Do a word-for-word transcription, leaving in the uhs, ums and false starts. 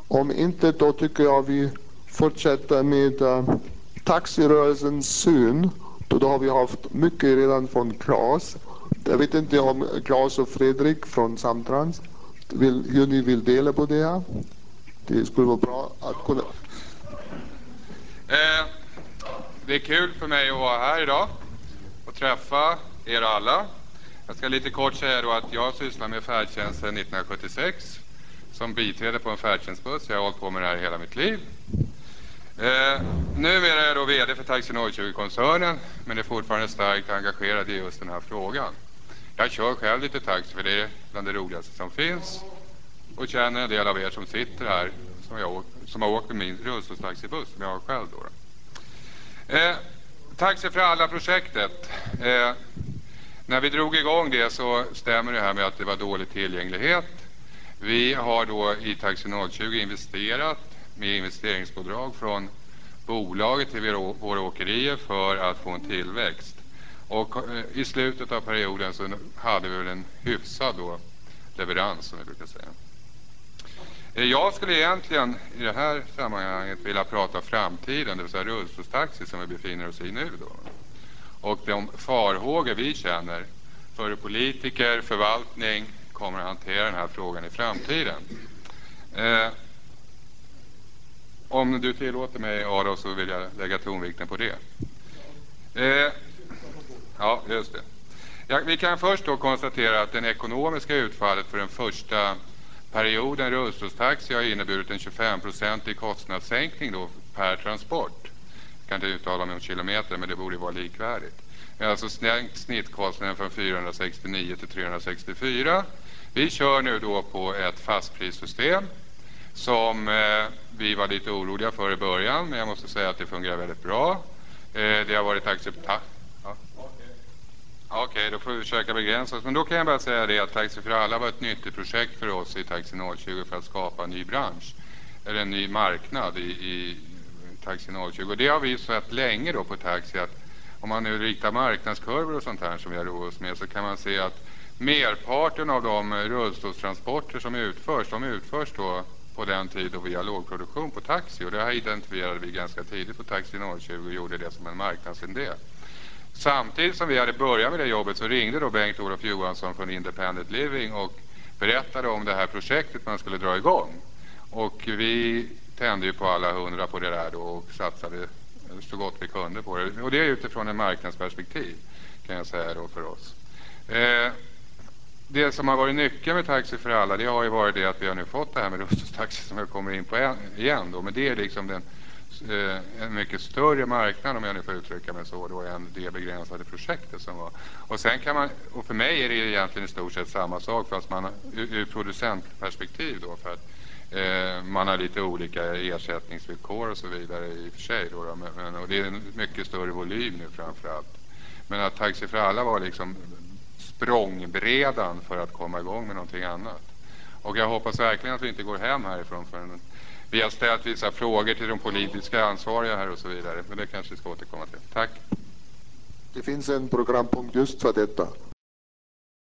Om inte, då tycker jag vi fortsätter med uh, taxirörelsens syn. Då, då har vi haft mycket redan från Claes. Jag vet inte om Claes och Fredrik från Samtrans, vill, hur ni vill dela på det här. Det skulle vara bra att kunna... Eh, det är kul för mig att vara här idag och träffa er alla. Jag ska lite kort säga då att jag sysslar med färdtjänst sedan nittonhundrasjuttiosex som biträde på en färdtjänstbuss. Jag har hållit på med det här hela mitt liv. Eh, numera är jag då vd för Taxi Norrköping-koncernen, men är fortfarande starkt engagerad i just den här frågan. Jag kör själv lite taxi, för det är bland det roligaste som finns, och känner en del av er som sitter här som, jag, som har åkt med min rullstolstaxibuss som jag har själv då. Eh, taxi för alla-projektet. Eh, när vi drog igång det så stämmer det här med att det var dålig tillgänglighet. Vi har då i Taxi Norrköping investerat med investeringsbidrag från bolaget till våra åkerier för att få en tillväxt. Och eh, i slutet av perioden så hade vi väl en hyfsad då leverans, som vi brukar säga. Eh, jag skulle egentligen i det här sammanhanget vilja prata framtiden, det vill säga rullstolstaxi som vi befinner oss i nu då. Och de farhågor vi känner för hur politiker, förvaltning kommer att hantera den här frågan i framtiden. Eh, om du tillåter mig, Adam, så vill jag lägga tonvikten på det. Eh, ja, just det. Ja, vi kan först då konstatera att det ekonomiska utfallet för den första perioden rullstolstaxi har inneburit en tjugofem-procentig kostnadssänkning då per transport. Jag kan inte uttala mig om kilometer, men det borde vara likvärdigt. Vi har alltså sänkt snittkostnaden från fyrahundrasextionio till trehundrasextiofyra. Vi kör nu då på ett fastprissystem som eh, vi var lite oroliga för i början, men jag måste säga att det fungerar väldigt bra. Eh, det har varit acceptabelt. Ja. Okej, okay, då får vi försöka begränsa oss. Men då kan jag bara säga det att Taxi för alla var ett nyttigt projekt för oss i Taxi Norrköping för att skapa en ny bransch, eller en ny marknad i, i Taxi Norrköping. Och det har vi sett länge då på taxi, att om man nu riktar marknadskurvor och sånt här som vi har roat oss med, så kan man se att merparten av de rullstolstransporter som utförs, de utförs då på den tid då vi har lågproduktion på taxi. Och det här identifierade vi ganska tidigt på Taxi Norrköping och gjorde det som en marknadsindel. Samtidigt som vi hade börjat med det jobbet så ringde då Bengt-Olof Johansson från Independent Living och berättade om det här projektet man skulle dra igång. Och vi tände ju på alla hundra på det där då och satsade så gott vi kunde på det. Och det är utifrån en marknadsperspektiv, kan jag säga då, för oss. Eh, det som har varit nyckeln med Taxi för alla, det har ju varit det att vi har nu fått det här med rullstolstaxi som jag kommer in på en, igen då. Men det är liksom den, eh, en mycket större marknad, om jag nu får uttrycka mig så, då, än det begränsade projektet som var. Och sen kan man, och för mig är det egentligen i stort sett samma sak, fast man ur, ur producentperspektiv då, för att Eh, man har lite olika ersättningsvillkor och så vidare i och för sig då, då men, och det är en mycket större volym nu framförallt. Men att Taxi för alla var liksom språngbredan för att komma igång med någonting annat. Och jag hoppas verkligen att vi inte går hem härifrån förrän vi har ställt vissa frågor till de politiska ansvariga här och så vidare. Men det kanske vi ska återkomma till. Tack. Det finns en programpunkt just för detta.